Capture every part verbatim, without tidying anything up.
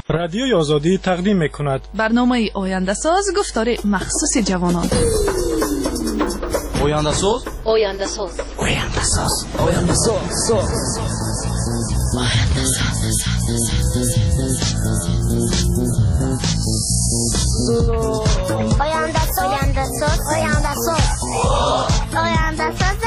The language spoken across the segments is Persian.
رادیوی آزادی تقدیم می‌کند برنامه آینده ساز گفتار مخصوص جوانان. آینده ساز آینده ساز آینده ساز آینده ساز آینده ساز آینده ساز آینده ساز آینده ساز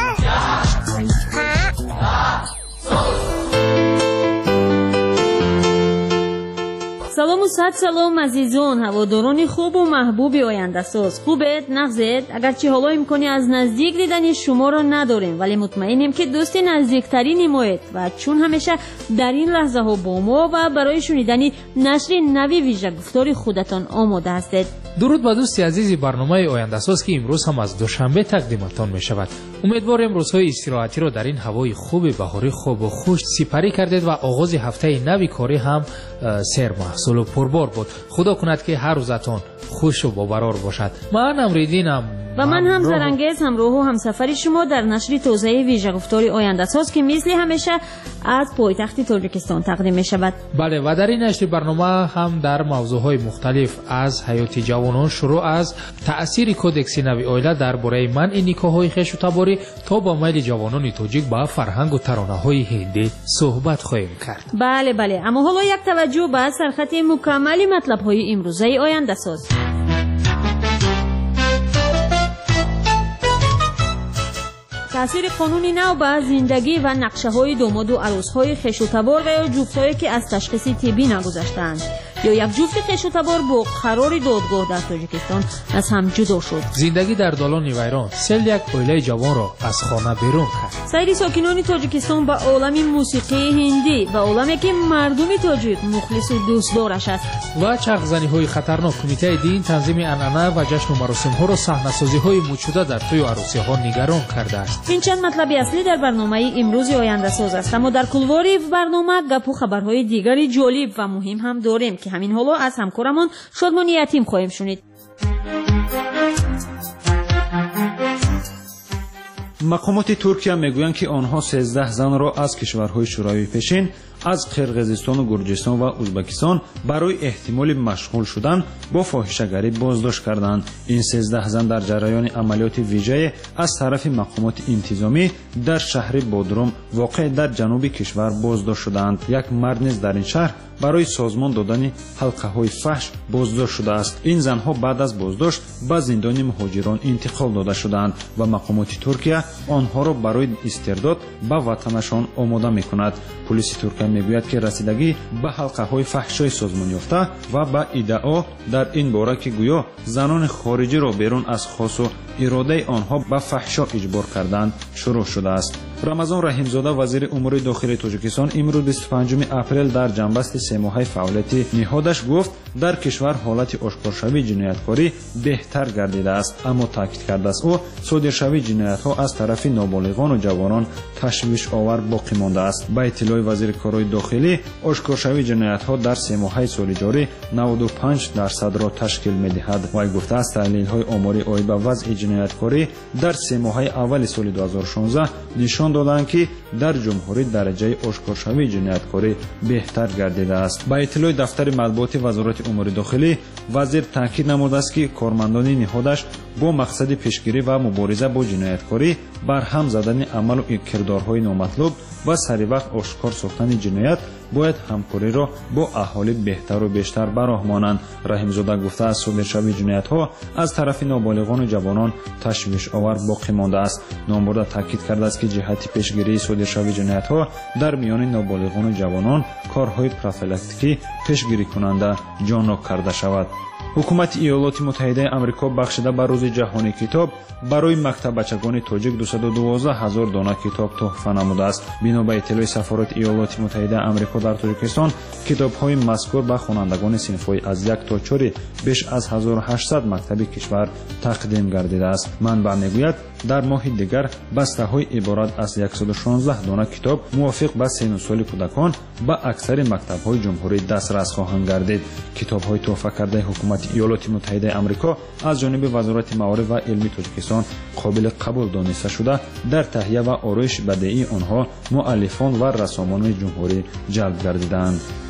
سلام و صد سلام عزیزان هواداران خوب و محبوب آینده ساز. خوبت نغزید؟ اگرچه حالا امکانی از نزدیک دیدن شما را نداریم ولی مطمئنیم که دوست نزدیکترین مایید و چون همیشه در این لحظه ها با ما و برای شنیدن نشر نوی ویژه گفتار خودتان آماده هستید. درود به دوستی عزیزی برنامه آینده ساز که امروز هم از دوشنبه تقدیمتان می شود. امیدوارم روزهای استراحتی را در این هوای خوب بهاری خوب و خوش سپری کردید و آغاز هفته نوی کاری هم سیر محصول و پربار بود. خدا کند که هر روزتان خوش و باورار باشد. من امریدینم و من هم زرنگیز همراه و همسفر شما در نشر تازه ویژه گفتار آینده ساز که مثل همیشه از پایتخت تاجیکستان تقدیم می شود. بله و در این نشر برنامه هم در موضوعهای مختلف از حیات جوانان شروع از تأثیر کودکس نوی اویلا درباره منع نکاح‌های خویش و تباری تا با میل جوانان تاجیک با فرهنگ و ترانه‌های هندی صحبت خواهیم کرد. بله بله اما حالا یک توجه به سرخط مکمل مطلب‌های امروزه آینده ساز. تأثیر قانون نو به زندگی و نقشه های داماد و عروس های خویش و تبار و یا جفت هایی که از تشخیص طبی نگذشتند یا یک جفت خویش و تبار با قرار دادگاه در تاجیکستان از هم جدا شد. زندگی در دالان ویران سیل یک اویله جوان را از خانه بیرون کرد. سایر ساکنان تاجیکستان به عالم موسیقی هندی و عالمی که مردم تاجیک مخلص و دوستدارش است و چرخزنی های خطرناک کمیته دین تنظیم عنعنه و جشن و مراسم ها را صحنه‌سازی های موجوده در توی عروسی ها نگران کرده است. این چند مطلب اصلی در برنامه امروز آینده ساز است اما در کلواری برنامه گپ و خبرهای دیگری جالب و مهم هم داریم که همین حالا از همکارمان شادمان یتیم خواهیم شنید. مقامات ترکیه میگویند که آنها سیزده زن را از کشورهای شوروی پیشین از قرقیزستان و گرجستان و ازبکستان برای احتمال مشغول شدن با فاحشه‌گری بازداشت کردند. این سیزده زن در جریان عملیات ویژه از طرف مقامات انتظامی در شهر بودروم واقع در جنوب کشور بازداشت شدند. یک مرد نیز در این شهر برای سازمان دادن حلقه‌های فحش بازداشت شده است. این زنها بعد از بازداشت به زندان مهاجران انتقال داده شدند و مقامات ترکیه آنها را برای استرداد به وطنشان آماده می‌کند. پلیس ترکیه میگوید که رسیدگی به حلقه‌های فحشای سازمان یافته و به ادعا در این باره که گویا زنان خارجی را بیرون از خواست و اراده آنها به فحشا اجبار کردند شروع شده است. رمضان رحیمزاده وزیر امور داخلی تاجیکستان امروز بیست و پنجم اپریل در جنبست سه ماهه فعالیت نهادش گفت در کشور حالت آشکارشوی جنایتکاری بهتر گردیده است اما تاکید کرده است او صادرشوی جنایت‌ها از طرف نابالغان و جوانان تشویش آور باقی مانده است. با اطلاع وزیر کارهای داخلی آشکارشوی جنایت‌ها در سه ماهه سال جاری نود و پنج درصد را تشکیل می‌دهد. وی گفته است تحلیل‌های آماری آید به وضع جنایتکاری در سه ماهه اول سال دو هزار و شانزده نشان دادند که در جمهوری درجه آشکارشوی جنایتکاری بهتر گردیده است. با اطلاع دفتر مطبوعات وزارت امور داخلی وزیر تاکید نموده است که کارمندان نهادش با مقصد پیشگیری و مبارزه با جنایتکاری برهم زدن عمل و کردارهای نامطلوب و سری وقت آشکار ساختن جنایت باید همکاری را با اهالی بهتر و بیشتر براهمانند. رحیمزاده گفته است صادرشوی جنایت‌ها از طرف نابالغان و جوانان تشویش آور باقی مانده است. نامبرده تاکید کرده است که جهت پیشگیری صادرشوی جنایت‌ها در میان نابالغان و جوانان کارهای پروفیلاکتیکی پیشگیری کننده جانب کرده شود. حکومت ایالات متحده آمریکا بخشیده به روز جهانی کتاب برای مکتبچگان تاجیک دویست و دوازده هزار دانه کتاب تحفه نموده است. بنا به اطلاع سفارت ایالات متحده آمریکا در تاجیکستان کتاب‌های مذکور به خوانندگان صنف‌های از یک تا چهار بیش از هزار و هشتصد مکتب کشور تقدیم گردیده است. منبع میگوید در ماه دیگر بسته‌های عبارت از صد و شانزده دانه کتاب موافق به سن و سال کودکان به اکثر مکتب‌های جمهوری دسترس خواهند گردید. کتاب‌های تحفه کرده حکومت ایالات متحده آمریکا از جانب وزارت معارف و علم تاجیکستان قابل قبول دانسته شده در تهیه و آرایش بدیعی آنها مؤلفان و رسامان جمهوری جلب گردیدند.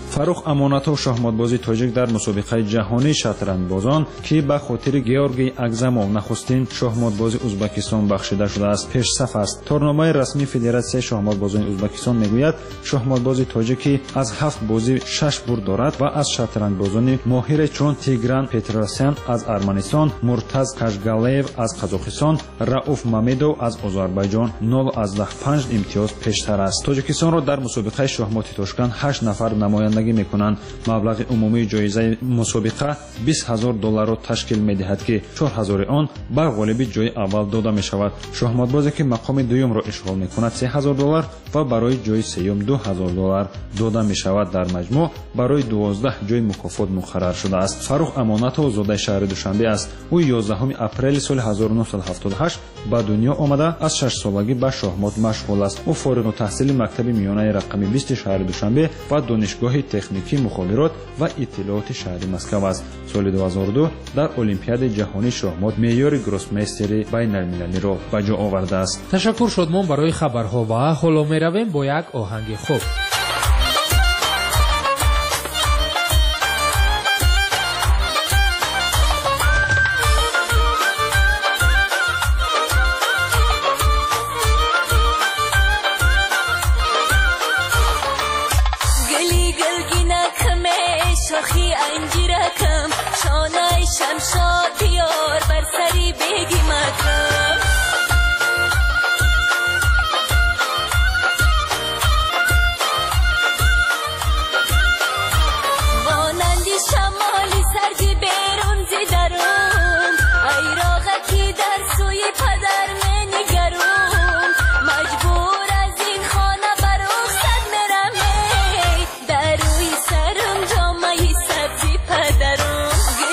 фарух амонатов шахматбози тоҷик дар мусобиқаи ҷаҳонии шатрандбозон ки ба хотири георгий агзамов нахустин шахматбози узбекистон бахшида шудааст пешсаф аст. торномаи расмии федератсияи шахматбозони узбекистон мегӯяд шахматбози тоҷикӣ аз ҳафт бозӣ шаш бурд дорад ва аз шатрандбозони моҳире чун тигран петросян аз арманистон, муртаз кашгалеев аз қазоқистон, рауф мамедов аз озарбайҷон нол аздаҳ панҷ имтиёз пештар аст. тоҷикистонро дар мусобиқаи шахмоти тошканд ҳашт нафар намояндагӣ мекунанд. маблағи умумии ҷоизаи мусобиқа бист ҳазор долларро ташкил медиҳад ки чор ҳазори он ба ғолиби ҷои аввал дода мешавад. шахматбозе ки мақоми дуюмро ишғол мекунад се ҳазор доллар ва барои ҷои сеюм ду ҳазор доллар дода мешавад. дар маҷмӯъ барои дувоздаҳ ҷои мукофот муқаррар шудааст. фарух амонатов зодаи шаҳри душанбе аст. ӯ ёздаҳуми апрели соли ҳазору нуҳсад ҳафтоду ҳашт ба дунё омада аз шашсолагӣ ба шахмот машғул аст. ӯ фориғу таҳсили мактаби миёнаи рақами бисти шаҳри душанбе ва донишгоҳи техникии мухобирот ва иттилооти шаҳри москав аст. соли ду ҳазору ду дар олимпиадаи ҷаҳонии шахмот меъёри гроссмейстери байналмилалиро ба ҷо овардааст. ташаккур шодмон барои хабарҳо ва ҳоло меравем бо як оҳанги хуб. شمشاد بیار بر سری بگی مکرم مانندی شمالی سردی بیرون زی درون ایراغکی در سوی پدر ننگرون مجبور از این خانه بروخصت میرم در روی سرم جامعی سبزی پدرون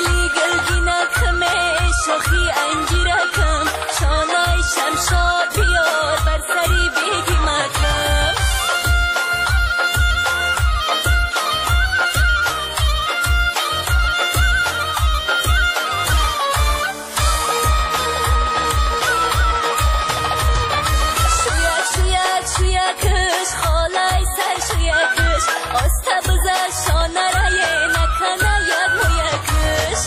شاخی انجیرکم شانای شمشاد بیار بر سری بگی مکرم شویک شویک شویکش خالای سر شویکش آسته بزر شانه رایه نکنه یک مویکش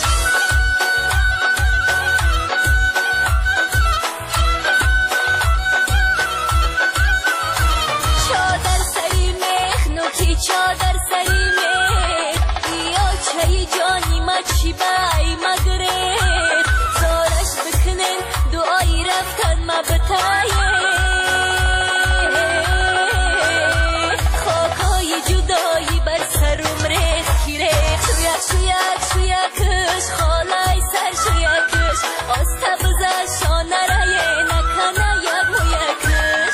چادر سری می یا چای جانی ما چی بای مگره زارش بکنن دعایی رفتن ما بتایه خاکای جدایی بر سرم ریخ کی ریخ شویک شویک شویکش خالای سر شویکش آسته بزر شانه رایه نکنه یک مویکش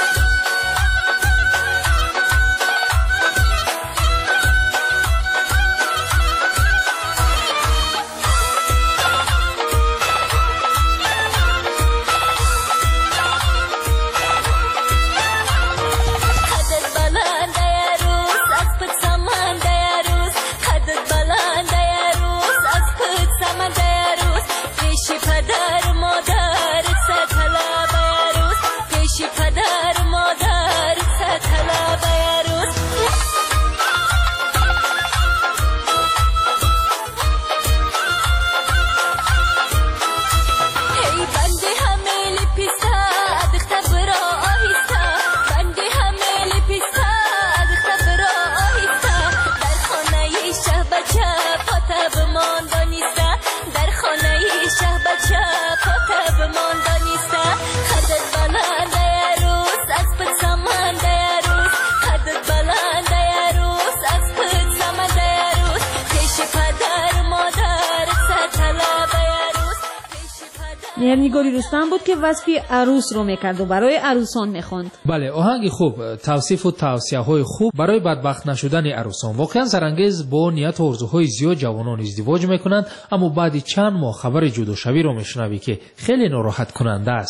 مهرنگاری رستم بود که وصف عروس رو میکرد و برای عروسان میخوند. بله آهنگ خوب، توصیف و توصیه‌های خوب برای بدبخت نشدن عروسان. واقعا سرانگیز با نیت و آرزوهای زیاد جوانان ازدواج میکنند، اما بعد چند ماه خبر جداشوی رو میشنوی که خیلی ناراحت کننده است.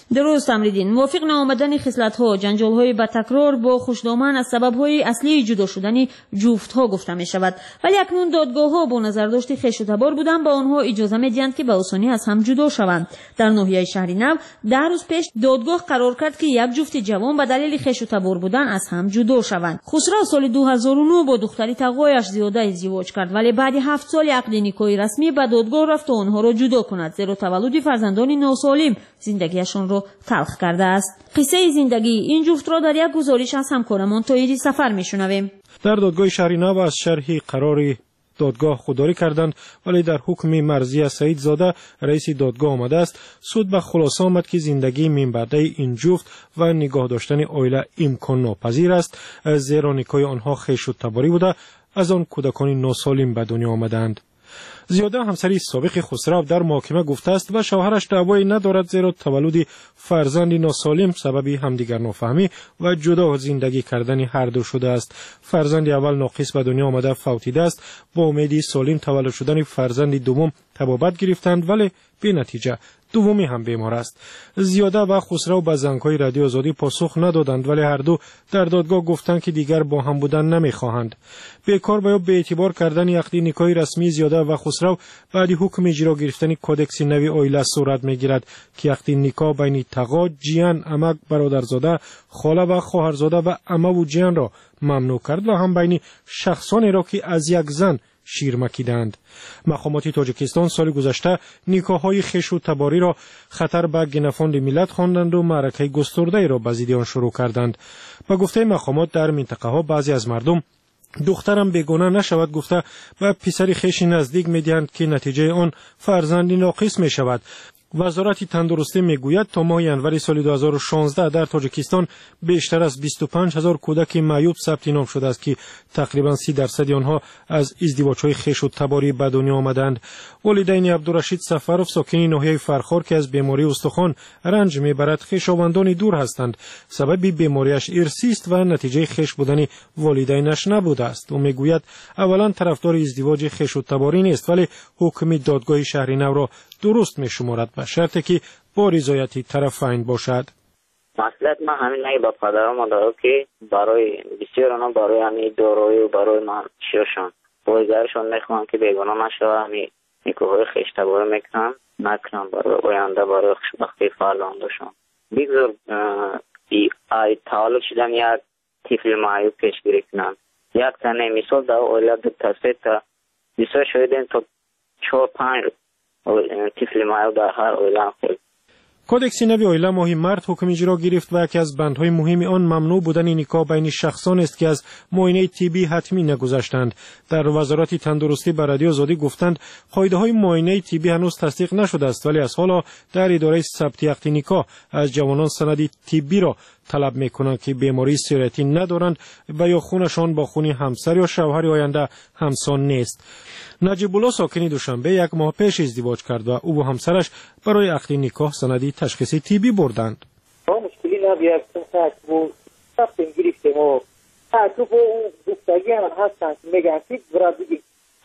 درست امریدین. موافق نآمدن خصلت‌ها، جنجال‌های با تکرار با خوشدامن از سبب‌های اصلی جدا شدن جفت‌ها گفته می‌شود. ولی اکنون دادگاه‌ها با نظرداشت خویش و تبار بودن با آنها اجازه می‌دهند که به آسانی از هم جدا شوند. در ناحیه شهری نو ده روز پیش دادگاه قرار کرد که یک جفت جوان به دلیل خویش و تبار بودن از هم جدا شوند. خسرو سال دو هزار و نه با دختری تقوایش زیاده ازدواج کرد، ولی بعد هفت سال عقد نکاحی رسمی به دادگاه رفت و آنها را جدا کند، زیرا تولد فرزندان ناسالم زندگیشان را تلخ کرده است. قصه زندگی این جفت را در یک گزارش از همکارمان طاهری سفر میشنویم. در دادگاه شهری نو از شرح قرار دادگاه خودداری کردند، ولی در حکم مرضیه سعید زاده رئیس دادگاه آمده است سود به خلاصه آمد که زندگی من بعده این جفت و نگاه داشتن عائله امکان ناپذیر است، زیرا نکاح آنها خویش و تباری بوده از آن کودکان ناسالم به دنیا آمدند. زیاده همسری سابق خسرو در محاکمه گفته است و شوهرش دعوایی ندارد، زیرا تولد فرزند ناسالم سبب همدیگر نافهمی و جدا زندگی کردن هر دو شده است. فرزند اول ناقص به دنیا آمده فوتیده است. با امید سالم تولد شدن فرزند دوم طبابت گرفتند، ولی بی نتیجه. دومی هم بیمار است. زیاده و خسرو به زنگ‌های رادیو آزادی پاسخ ندادند، ولی هر دو در دادگاه گفتند که دیگر با هم بودن نمی‌خواهند. بیکار و یا به اعتبار کردن عقد نکاحی رسمی زیاده و خسرو بعد حکم اجرا گرفتن کدکس نوی عائله صورت می‌گیرد که عقد نکاح بین تقا، جیان، عمک، برادرزاده، خاله و خواهرزاده و عمه و جیان را ممنوع کرد و هم بین شخصانی را که از یک زن شیر مکیدند. مقامات تاجیکستان سال گذشته نکاح‌های خویش و تباری را خطر به گنفاند ملت خواندند و معرکه گسترده را به ضد آن شروع کردند. به گفته مقامات در منطقه ها بعضی از مردم دخترم بیگانه نشود گفته و پسر خویش نزدیک می‌دهند که نتیجه آن فرزند ناقص می‌شود. وزارت تندرستی میگوید تا ماه ینوری سال دو هزار و شانزده در تاجیکستان بیشتر از بیست و پنج هزار کودک معیوب ثبت نام شده است که تقریبا سی درصد آنها از ازدواج‌های خویش و تباری به دنیا آمدند. والدین عبدالرشید سفروف ساکن ناحیه فرخار که از بیماری استخوان رنج میبرد خویشاوندان دور هستند. سبب بیماریش ارثی است و نتیجه خویش بودن والدینش نبوده است. او میگوید اولا طرفدار ازدواج خویش و تباری نیست، ولی حکم دادگاه شهری نو را درست میشمارد به شرطی که با رضایت طرفین باشد. مسئلت من همین نگه با پدرم دارم که برای بسیار آنها برای همین دارایی و برای من شیرشان بایگرشان میخوام که بیگانه نشوه، همین نکاحهای خویش تباری میکنم نکنم برای آینده برای خوشبختی فرزندانشان. بگذار ای تولد شدن یک طفل معیوب پیشگیری کنم. یک تنه مثال در اولاد تصفیه تا بسیار شدیدن تا چهار پنج طفل معیوب در هر اولاد خود. کودکس نوی عائله ماه مارس حکم اجرا گرفت و یکی از بندهای مهم آن ممنوع بودن نکاح بین شخصان است که از معاینه طبی حتمی نگذشتند. در وزارت تندرستی به رادیو آزادی گفتند قاعده‌های معاینه طبی هنوز تصدیق نشده است، ولی از حالا در اداره ثبت عقد نکاح از جوانان سند طبی را طلب میکنند که بیماری سریتی ندارند و یا خونشان با خون همسر یا شوهر آینده همسان نیست. نجیب الله ساکن دوشنبه یک ماه پیش ازدواج کرد و او و همسرش برای عقد نکاح سندی تشخیصی طبی بردند. ما مشکلی نبید که تو ثبت گرفتیم و تو با اون دختری هم هستند میگن که برای دیگه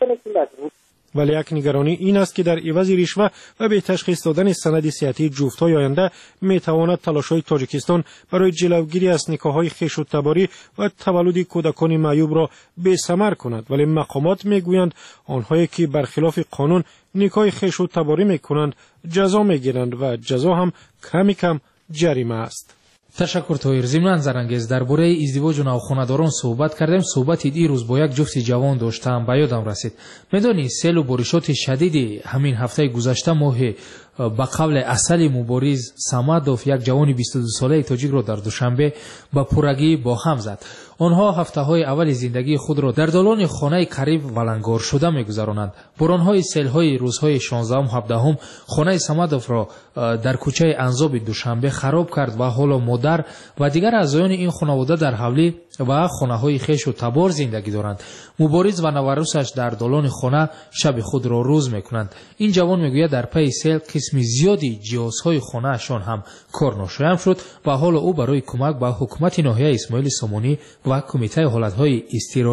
ولی یک نگرانی این است که در عوض رشوه و به تشخیص دادن سند صحتی جفت‌های آینده میتواند تلاش‌های تاجیکستان برای جلوگیری از نکاح‌های خویش و تباری و تولد کودکان معیوب را بی‌ثمر کند. ولی مقامات میگویند آنهایی که برخلاف قانون نکاح خویش و تباری میکنند جزا میگیرند و جزا هم کمی کم جریمه است. تشکر طاهر. ضمناً زرانگیز درباره ازدواج و نوخانه‌داران صحبت کردیم. صحبت دیروز با یک جفت جوان داشتم، به یادم رسید. میدانی سیل و بارشات شدید همین هفته گذشته ماه با قبل اصل مبارز سمادوف یک جوان بیست و دو ساله تاجیک را در دوشنبه با پرگی با هم زد. آنها هفته های اول زندگی خود را در دالان خانه قریب ولنگار شده می‌گذرانند. باران‌های سیل‌های روزهای شانزده و هفده خانه سمادوف را در کوچه انزاب دوشنبه خراب کرد و حالا مادر و دیگر اعضایان این خانواده در حولی و خانه‌های خویش و تبار زندگی دارند. مبارز و نوروسش در دالان خانه شب خود را روز می‌کنند. این جوان میگوید در پی سیل قسم زیادی جهازهای خانه‌شان هم کار ناشایان شد و حالا او برای کمک به حکومت ناحیه اسماعیل سامانی و کمیته حالت‌های اضطراری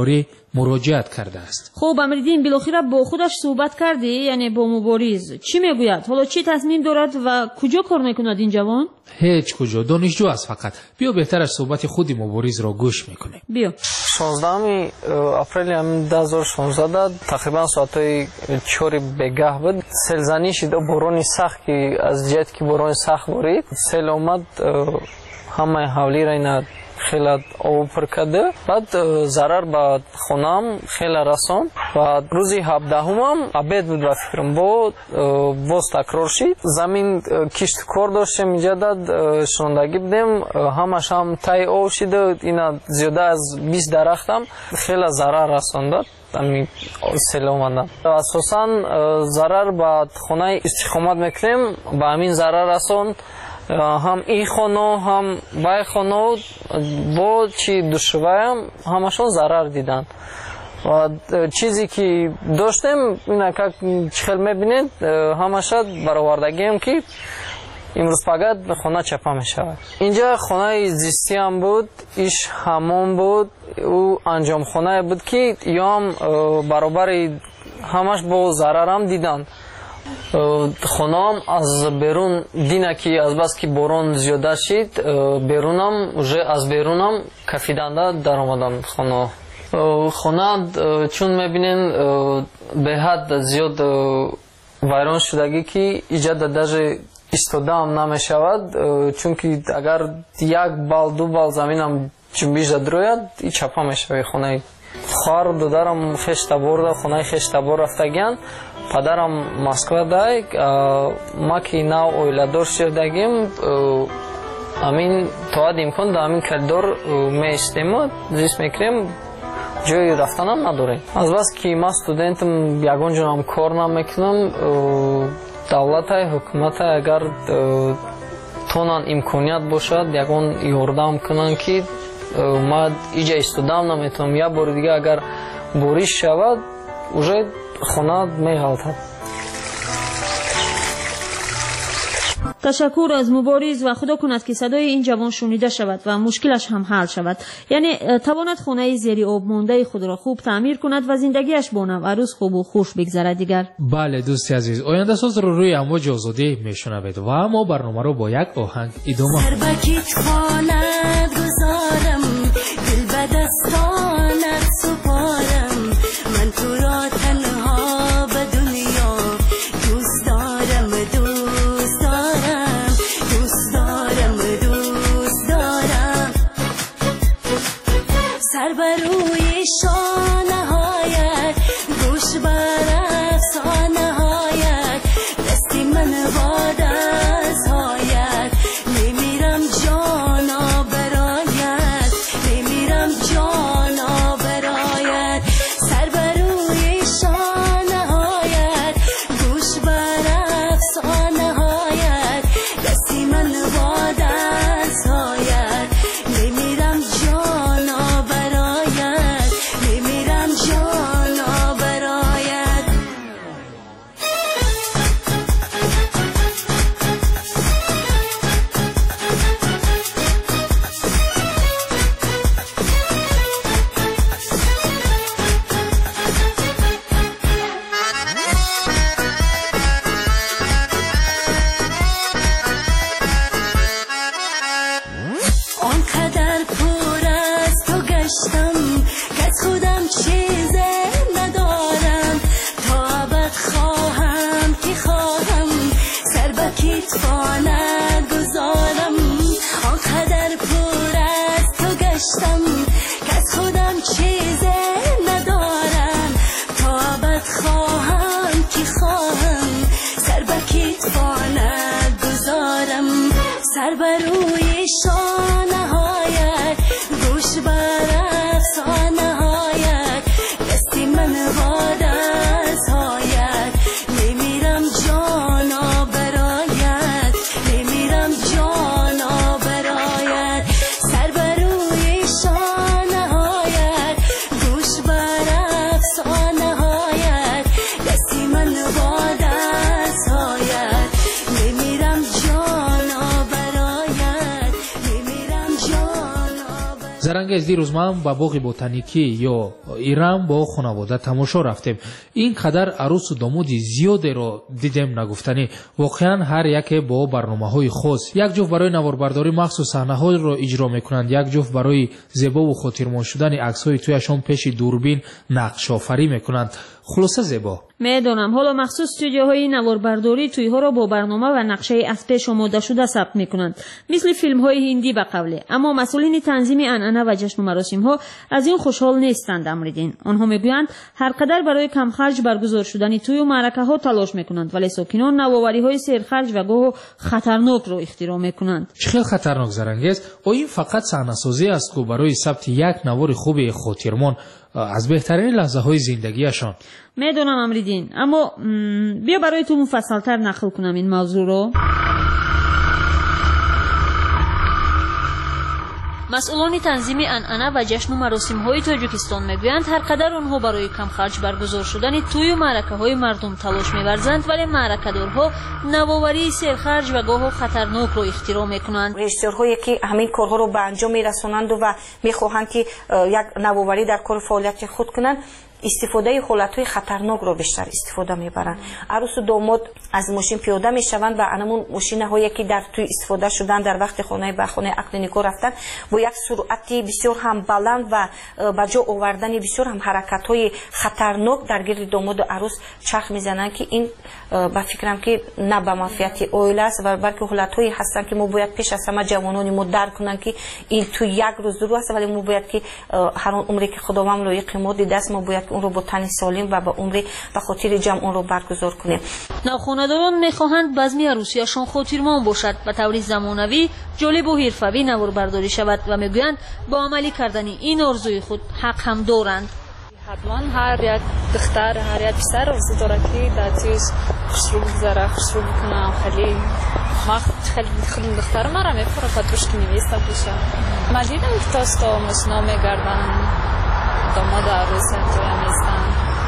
مراجعت کرده است. خب امریدین بالاخره با خودش صحبت کردی، یعنی با مبارز چی میگوید؟ حالا چی تصمیم دارد و کجا کار میکند این جوان؟ هیچ کجا، دانشجو است فقط. بیا بهترش صحبت خود مبارز را گوش میکنیم. بیا. شانزدهم اپریل دو هزار و شانزده تقریبا ساعتای چهار بگاه بود. سیلزنی شد، باران سخت که از جهت که باران سخت بارید، سیل اومد همه حولی را اینا خیلی آب پر کرده. بعد ضرر به خونم خیلی رسان و روزی هفدهم هم عبید بود و فکرم بود باز تکرار شد. زمین کشت کار داشتیم اینجا داد شنوندگی بدیم، همش هم تای آب شده. اینا زیاده از بیست درختم خیلی ضرر رسان داد. امی سیل اومدن اساسا ضرر به خونه استقامت میکنیم، به همین ضرر رسان هم این خانه هم بای خانه با چی دوشوایم همشون ضرر دیدن و چیزی که داشتیم اینا که چخل میبینید همشاد برآوردگی هم که امروز فقط خانه چپا میشود. اینجا خانه زیستی هم بود، ایش همون بود، او انجام خانه بود که یا هم برابر همش با ضرر هم دیدن. خونام از بیرون دینه که از بس که باران زیاده شد بیرونم уже از بیرونم کفیدنده در آمدن خونه. خونه چون میبینین به حد زیاد ویران شدگی که ایجاد داده ایستاده هم نمیشود، چون که اگر یک بال دو بال زمین هم جنبیش دروید ای چپا میشوی خونه. خواهر و دادرم خشت برده خونه خشت بر رفتگیان. پدرم مسکو دای، ما که نو اویلادور شدگیم امین تواد امکان دا امین کلدور میشتیم و زیست میکریم جای رفتنم نداریم. از بس که ما استودنتم یگان جنام کار نمیکنم، دولت های حکومت های اگر تونن امکانیت باشد یگان یاردم کنن که ما ایجا استودام نمیتونم یا بار دیگه اگر بوریش شود уже خونه می‌غلطد. تشکر از مبارز و خدا کند که صدای این جوان شنیده شود و مشکلش هم حل شود، یعنی تواند خانه زیر آب مانده خود را خوب تعمیر کند و زندگیش با نو عروس خوب و خوش بگذرد. دیگر بله دوستی عزیز، آینده ساز رو روی امواج آزادی میشنوید و اما برنامه رو با یک آهنگ ادامه. سر بکیت خانت گذارم، دل به دستانت سپارم، من تو را تنها به دنیا دوست دارم دوست دارم دوست دارم دوست دارم. سر بر روی شانه هایت، گوش بر افسانه هایت، دستی من با دست هایت، میمیرم جانا برایت، میمیرم جانا برایت. سر بر روی شانه هایت، گوش بر افسانه هایت، دستی من با دست هایت، میمیرم جانا برایت، میمیرم جانا برایت. آنقدر پر از تو گشتم که از خودم چیزی ندارم، تا ابد خواهم که خواهم سر به کتفانت گذارم. آنقدر پر از تو گشتم که از خودم چیزی ندارم، تا ابد خواهم که خواهم سر به کتفانت گذارم. سر بر روی شانه هایت، گوش بر افسانه هایت، دستی من با دست هایت، میمیرم جانا برایت، میمیرم جانا برایت. سر بر روی شانه هایت، گوش بر افسانه هایت، دستی من با دست هایت، میمیرم جانا برایت، میمیرم зарангез дирӯз ман ба боғи ботаникӣ ё ирам бо хонавода тамошо рафтем. ин қадар арӯсу домоди зиёдеро дидем нагуфтанӣ. воқеан ҳар яке бо барномаҳои хос. як ҷуфт барои наворбардорӣ махсус саҳнаҳоро иҷро мекунанд, як ҷуфт барои зебову хотирмон шудани аксҳои тӯяшон пеши дурбин нақшофарӣ мекунанд. хулоса зебо. медонам ҳоло махсус студиоҳои наворбардорӣ тӯйҳоро бо барнома ва нақшаи аз пеш омодашуда сабт мекунанд, мисли филмҳои ҳиндӣ ба қавле. аммо масъулини танзими анъана ва ҷашну маросимҳо аз ин хушҳол нестанд. Амридин онҳо мегӯянд ҳар қадар барои камхарҷ баргузор шудани тӯю маъракаҳо талош мекунанд, вале сокинон навовариҳои серхарҷ ва гоҳу хатарнокро ихтироъ мекунанд. чӣ хел хатарнок зарангез? оё ин фақат саҳнасозӣ аст ку барои сабти як навори хуби хотирмон аз беҳтарини лаҳзаҳои зиндагиашон. медонам Амридин, аммо биё барои ту муфассалтар нақл кунам ин мавзӯъро. масъулони танзими анъана ва ҷашну маросимҳои тоҷикистон мегӯянд ҳар қадар онҳо барои камхарҷ баргузор шудани тӯю маъракаҳои мардум талош меварзанд, вале маъракадорҳо навоварии серхарҷ ва гоҳу хатарнокро ихтироъ мекунанд. режиссёрҳое ки ҳамин корҳоро ба анҷом мерасонанду ва мехоҳанд ки як навоварӣ дар кори фаъолияти худ кунанд, истифодаи ҳолатҳои хатарнокро бештар истифода мебаранд. арӯсу домод аз мошин пиёда мешаванд ва анамун мошинаҳое ки дар тӯй истифода шуданд дар вақти хонаи ба хонаи ақди никоҳ рафтан бо як суръати бисёр ҳам баланд ва ба ҷо овардани бисёр ҳам ҳаракатҳои хатарнок дар гирди домоду арӯс чарх мезананд ки ин ба фикрам ки на ба манфиати оила аст ва балки ҳолатҳое ҳастанд ки мо бояд пеш аз ҳама ҷавонони мо дарк кунанд ки ин ту як рӯз ду рӯз аст, вале мо бояд ки ҳар он умре ки худованд лоиқи мо дидааст мо бояд اون رو با تن سالم و با عمر و خاطر جمع اون رو برگزار کنیم. نوخانه‌داران می‌خواهند بزمی عروسیشان خاطرمان باشد و طوری زمانوی، جالب و حرفه‌ای نواربرداری شود و میگویند با عملی کردن این آرزوی خود حق هم دارند. حتما هر یک دختر هر یک پسر آرزو داره که در چیز خوشرو بگذره، خوشرو بکنه. خیلی ما خیلی خیلی دختر ما را می‌فره پدرش که نویسته باشه. ما دیدم که تاستا مسنا می‌گردن داماد عروس توی میستن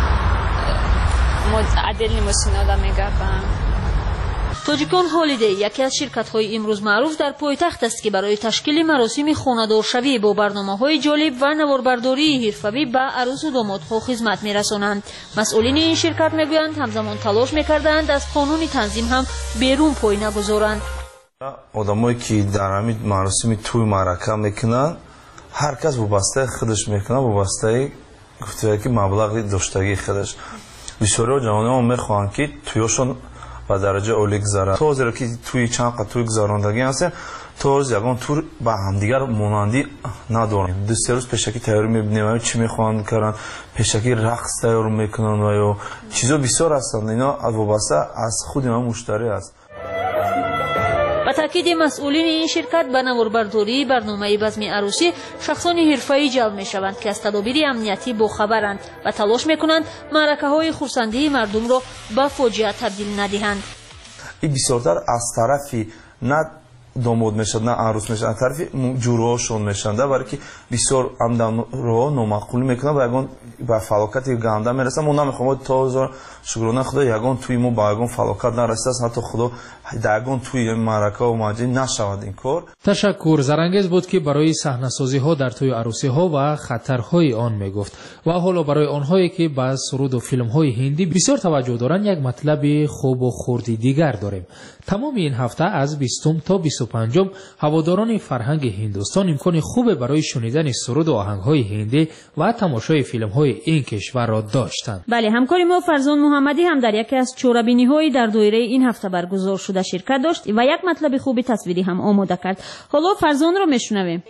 مد عدل مسنا دا می‌گردن. تاجیکان هالیدی یکی از شرکت‌های امروز معروف در پایتخت است که برای تشکیل مراسم خانه‌دارشوی با برنامه‌های جالب و نواربرداری حرفه‌ای به عروس و دامادها خدمت می‌رسانند. مسئولین این شرکت می‌گویند همزمان تلاش می‌کردند از قانون تنظیم هم بیرون پای نگذارند. آدمایی که در همین مراسم توی معرکه میکنن هر کس وابسته خودش میکنه، وابسته گفتگویی که مبلغی داشتگی خودش. بسیاری جوانان میخوان که تویشون و درجه اولی گذارن. تو زیرا که توی چند قطع توی گذاراندگی هست، تو یکان تو با همدیگر مانندی ندارن. دو سه روز پیشکی تیاری میبینیم چی میخوان کردن، پیشکی رقص تیاری میکنن و یا چیزا بسیار هستند. اینا وابسته از خود ما مشتری است. با تاکید مسئولین این شرکت به نواربرداری برنامه بزم عروسی شخصان حرفه‌ای جلب می‌شوند که از تدابیر امنیتی باخبرند و تلاش می‌کنند معرکه‌های خرسندی مردم را به فاجعه تبدیل ندهند. این بسیارتر از طرفی نه داماد میشد نه عروس میشد، از طرفی جوروهاشون میشند، برای که بسیار عمدن رو نامعقول میکنن و یگان به فلاکت گنده میرسن. ما نمیخوام تا هزار شکرانه خدا یگان توی ما با یگان فلاکت نرسید، حتی خدا یگان توی معرکه و ماجرا نشود این کار. تشکر. زرانگیز بود که برای صحنه‌سازی ها در توی عروسی ها و خطرهای آن میگفت و حالا برای آنهایی که با سرود و فیلم های هندی بسیار توجه دارند یک مطلب خوب و خردی دیگر داریم. تمام این هفته از بیستم تا بیست و پنجم هواداران فرهنگ هندوستان امکان خوب برای شنیدن سرود و آهنگ‌های هندی و تماشای فیلم‌های این کشور را داشتند. بله، همکار ما فرزان محمدی هم در یکی از چوربینی‌های در دایره این هفته برگزار شده شرکت داشت و یک مطلب خوبی تصویری هم آماده کرد. حالا فرزان را میشنویم.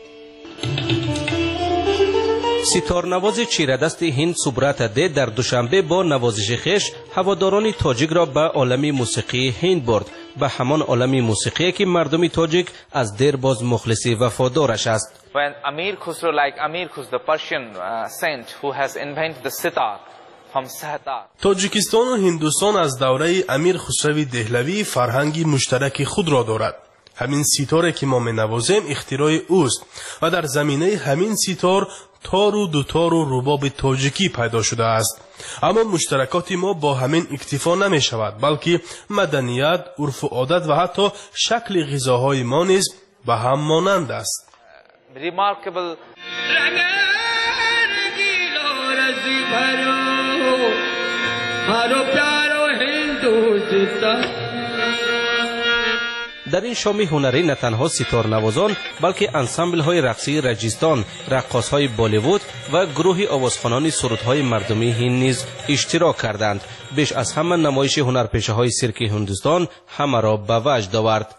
ستارنواز چیردست هند سبرات ده در دوشنبه با نوازش خویش هواداران تاجیک را به عالم موسیقی هند برد، به همان عالم موسیقی که مردم تاجیک از دیر باز مخلصی وفادارش است. When Amir Khusro, like Amir Khusro, the Persian uh, saint who has invented the sitar from Sahtar. تاجیکستان و هندوستان از دوره امیر خسرو دهلوی فرهنگی مشترک خود را دارد. همین سیتاری که ما می‌نوازیم اختراع اوست و در زمینه همین سیتار تار و دوتار و رباب تاجیکی پیدا شده است. اما مشترکات ما با همین اکتفا نمی شود، بلکه مدنیت، عرف و عادت و حتی شکل غذاهای ما نیز به هم مانند است. Remarkable در این شام هنری نه تنها سیتار نوازان بلکه انسامبل های رقصی رجیستان، رقاص های بالیوود و گروه آوازخوانان سرودهای مردمی هند نیز اشتراک کردند. بیش از همه نمایش هنرپیشه های سیرک هندوستان همه را به وجد آورد.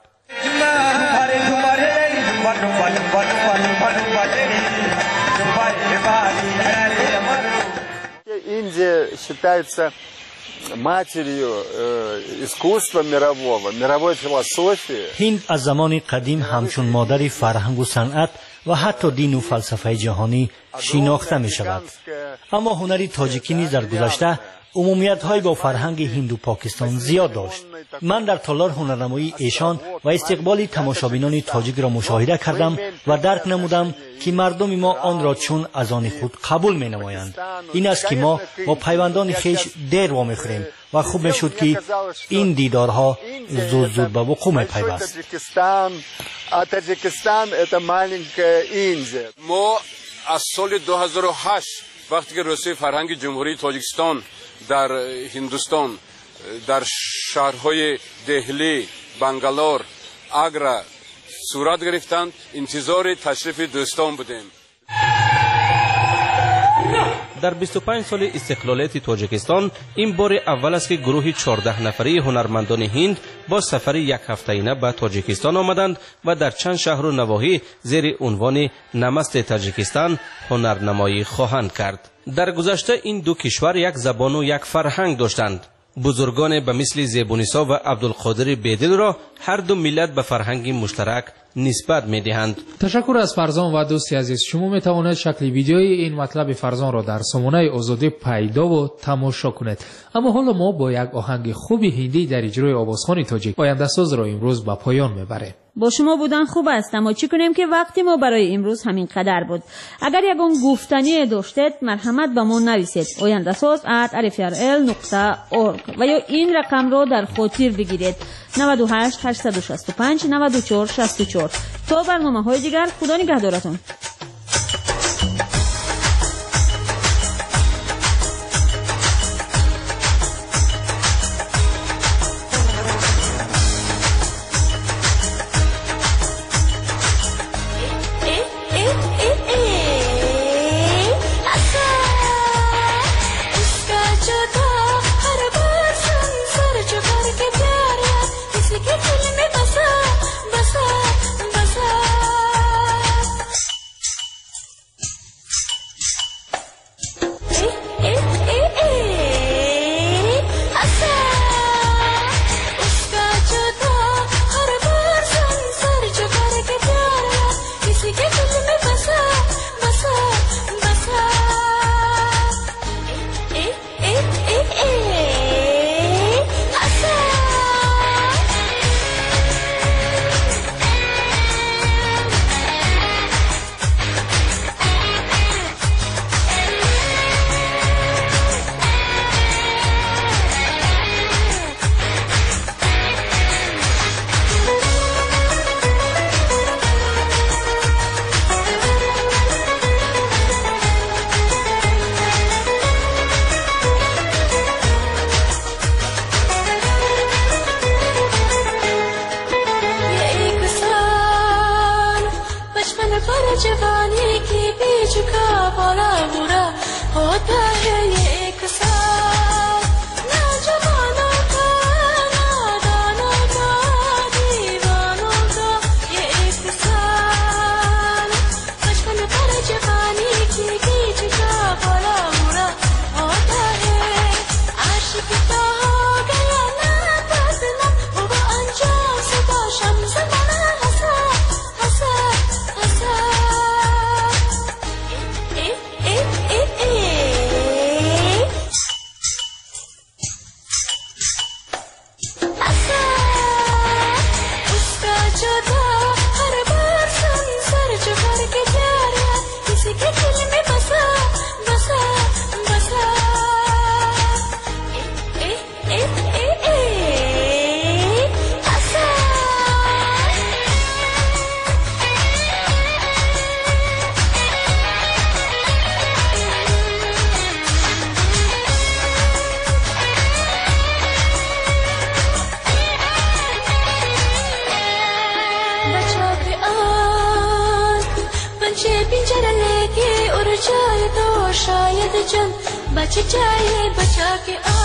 Индия считается матерью искусства мирового, мировой философии. هند از زمان قدیم همچون مادر فرهنگ و صنعت و حتی دین و فلسفه جهانی شناخته می شود. اما هنری تاجیکی نیز در گذشته عمومیت های با فرهنگ هند و پاکستان زیاد داشت. من در تالار هنرنمایی ایشان و استقبال تماشابینان تاجیک را مشاهده کردم و درک نمودم که مردم ما آن را چون از آن خود قبول می نمایند. این است که ما با پیوندان خیش دیر وا میخوریم و خوب می شد که این دیدارها زود زود به وقوع می پیوست. ما از سال دو هزار و هشت وقتی که رسوی فرهنگ جمهوری تاجیکستان در هندوستان در شهرهای دهلی، بنگلور، آگرا صورت گرفتند، انتظار تشریف دوستان بودیم. در بیست و پنج سال استقلالیت تاجیکستان این بار اول است که گروه چهارده نفری هنرمندان هند با سفر یک هفته‌ای به تاجیکستان آمدند و در چند شهر و نواحی زیر عنوان نمست تاجیکستان هنرنمایی خواهند کرد. در گذشته این دو کشور یک زبان و یک فرهنگ داشتند. بزرگان به مثل زیبونیسا و عبدالقادر بیدل را هر دو ملت به فرهنگ مشترک نسبت می دهند. تشکر از فرزان و دوستی عزیز. شما می توانید شکل ویدیوی این مطلب فرزان را در سامانه آزادی پیدا و تماشا کنید. اما حالا ما با یک آهنگ خوبی هندی در اجرای آوازخوان تاجیک آینده ساز را امروز به پایان میبریم. با شما بودن خوب است، اما چی کنیم که وقتی ما برای امروز همین قدر بود. اگر یگان گفتنی داشتید مرحمت به ما نویسید آینده ساز ات ار اف ار ال نقطه اورگ و یا این رقم را در خاطر بگیرید نود و هشت هشتصد و شصت و پنج نود و چهار شصت و چهار. تا برنامه های دیگر خدا نگهدارتون. बच जाए बचा के आ